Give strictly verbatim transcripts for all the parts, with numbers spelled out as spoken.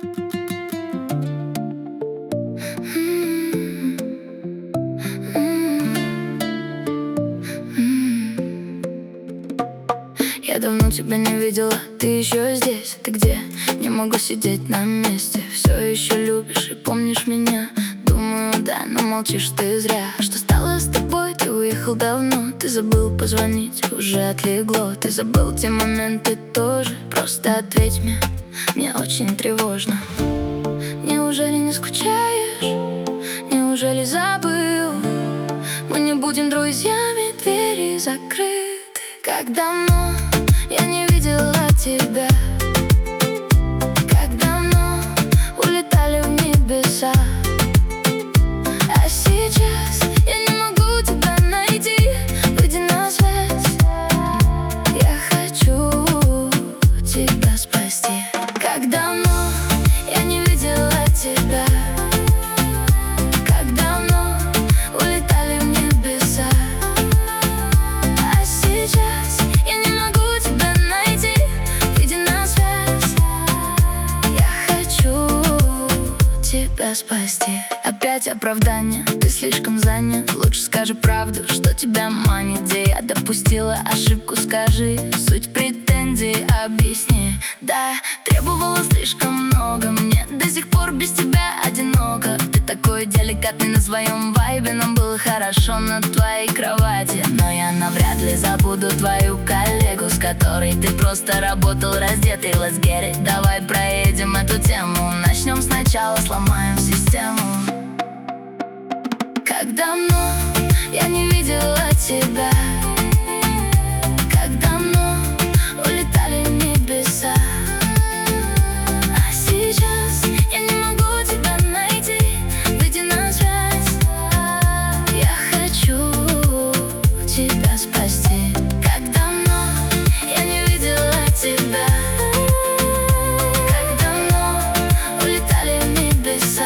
Я давно тебя не видела, ты еще здесь? Ты где? Не могу сидеть на месте. Все еще любишь и помнишь меня? Думаю, да, но молчишь ты зря. Что стало с тобой? Ты уехал давно. Ты забыл позвонить, уже отлегло. Ты забыл те моменты тоже. Просто ответь мне, мне очень тревожно. Неужели не скучаешь? Неужели забыл? Мы не будем друзьями, двери закрыты. Как давно я не видела тебя, как давно улетали в небеса. А сейчас я не могу тебя найти. Выйди на связь, я хочу тебя спасти. Как давно я не видела тебя, как давно улетали в небеса. А сейчас я не могу тебя найти. Выйди на связь, я хочу тебя спасти. Опять оправдание, ты слишком занят. Лучше скажи правду, что тебя манит. Где я допустила ошибку, скажи. Суть претензий объясни. Да, требовала слишком много, мне до сих пор без тебя одиноко. Ты такой деликатный на своем вайбе. Нам было хорошо на твоей кровати. Но я навряд ли забуду твою коллегу, с которой ты просто работал раздетый. Let's get it. Давай проедем эту тему. Начнем сначала, сломаем систему. Как давно я не видела тебя, как давно улетали в небеса. А сейчас я не могу тебя найти. Выйди на связь, я хочу тебя спасти. Как давно я не видела тебя, как давно улетали в небеса.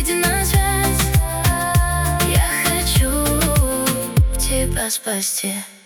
Спасти.